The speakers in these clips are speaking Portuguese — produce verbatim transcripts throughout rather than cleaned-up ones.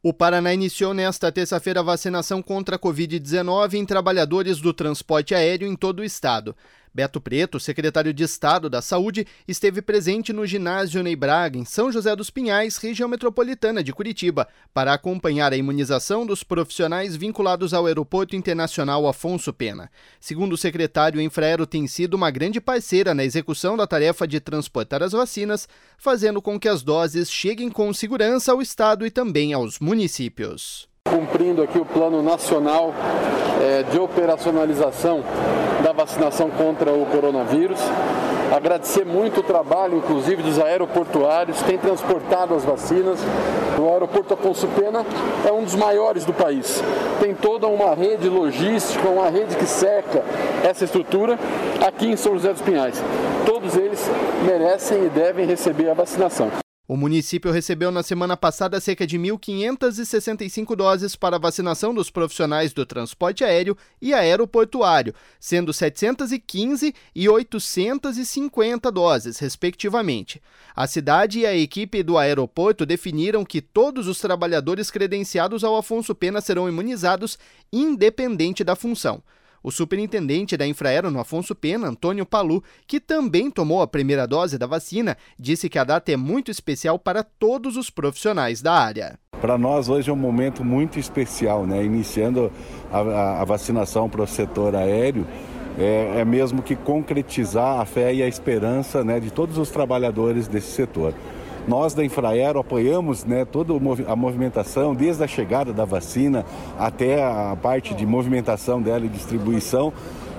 O Paraná iniciou nesta terça-feira a vacinação contra a covid dezenove em trabalhadores do transporte aéreo em todo o estado. Beto Preto, secretário de Estado da Saúde, esteve presente no ginásio Ney Braga, em São José dos Pinhais, região metropolitana de Curitiba, para acompanhar a imunização dos profissionais vinculados ao Aeroporto Internacional Afonso Pena. Segundo o secretário, a Infraero tem sido uma grande parceira na execução da tarefa de transportar as vacinas, fazendo com que as doses cheguem com segurança ao estado e também aos municípios. Cumprindo aqui o plano nacional é, de operacionalização da vacinação contra o coronavírus. Agradecer muito o trabalho, inclusive, dos aeroportuários, que têm transportado as vacinas. O aeroporto Afonso Pena é um dos maiores do país. Tem toda uma rede logística, uma rede que cerca essa estrutura aqui em São José dos Pinhais. Todos eles merecem e devem receber a vacinação. O município recebeu na semana passada cerca de mil quinhentas e sessenta e cinco doses para vacinação dos profissionais do transporte aéreo e aeroportuário, sendo setecentas e quinze e oitocentas e cinquenta doses, respectivamente. A cidade e a equipe do aeroporto definiram que todos os trabalhadores credenciados ao Afonso Pena serão imunizados, independente da função. O superintendente da Infraero no Afonso Pena, Antônio Palu, que também tomou a primeira dose da vacina, disse que a data é muito especial para todos os profissionais da área. Para nós hoje é um momento muito especial, né? Iniciando a, a, a vacinação para o setor aéreo, é, é mesmo que concretizar a fé e a esperança, né, de todos os trabalhadores desse setor. Nós da Infraero apoiamos, né, toda a movimentação, desde a chegada da vacina até a parte de movimentação dela e distribuição.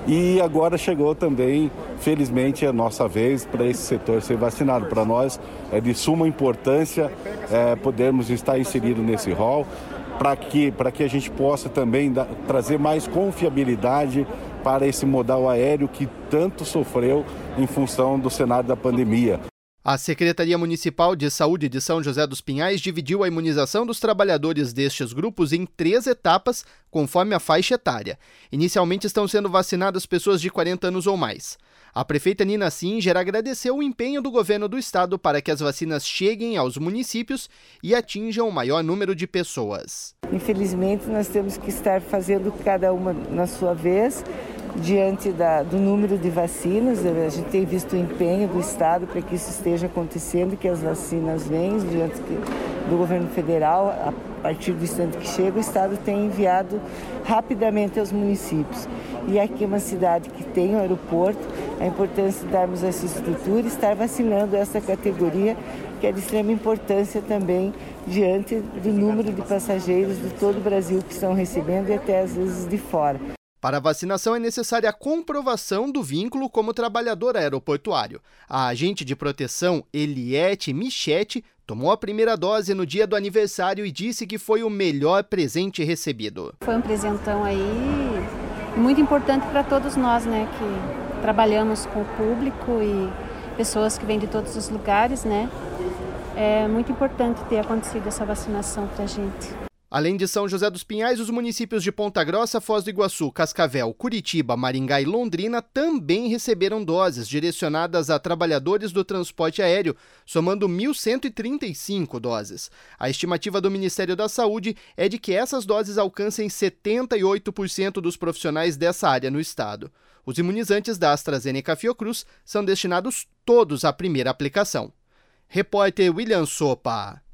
E agora chegou também, felizmente, a nossa vez para esse setor ser vacinado. Para nós é de suma importância é, podermos estar inseridos nesse rol, para que, para que a gente possa também dar, trazer mais confiabilidade para esse modal aéreo que tanto sofreu em função do cenário da pandemia. A Secretaria Municipal de Saúde de São José dos Pinhais dividiu a imunização dos trabalhadores destes grupos em três etapas, conforme a faixa etária. Inicialmente estão sendo vacinadas pessoas de quarenta anos ou mais. A prefeita Nina Singer agradeceu o empenho do governo do estado para que as vacinas cheguem aos municípios e atinjam o maior número de pessoas. Infelizmente, nós temos que estar fazendo cada uma na sua vez, diante da, do número de vacinas. A gente tem visto o empenho do estado para que isso esteja acontecendo, que as vacinas venham diante do governo federal. A partir do instante que chega, o estado tem enviado rapidamente aos municípios. E aqui é uma cidade que tem um aeroporto, a importância de darmos essa estrutura e estar vacinando essa categoria, que é de extrema importância também diante do número de passageiros de todo o Brasil que estão recebendo e até às vezes de fora. Para a vacinação é necessária a comprovação do vínculo como trabalhador aeroportuário. A agente de proteção Eliette Michetti tomou a primeira dose no dia do aniversário e disse que foi o melhor presente recebido. Foi um presentão aí muito importante para todos nós, né, que trabalhamos com o público e pessoas que vêm de todos os lugares, né. É muito importante ter acontecido essa vacinação para a gente. Além de São José dos Pinhais, os municípios de Ponta Grossa, Foz do Iguaçu, Cascavel, Curitiba, Maringá e Londrina também receberam doses direcionadas a trabalhadores do transporte aéreo, somando mil cento e trinta e cinco doses. A estimativa do Ministério da Saúde é de que essas doses alcancem setenta e oito por cento dos profissionais dessa área no estado. Os imunizantes da AstraZeneca Fiocruz são destinados todos à primeira aplicação. Repórter William Sopa.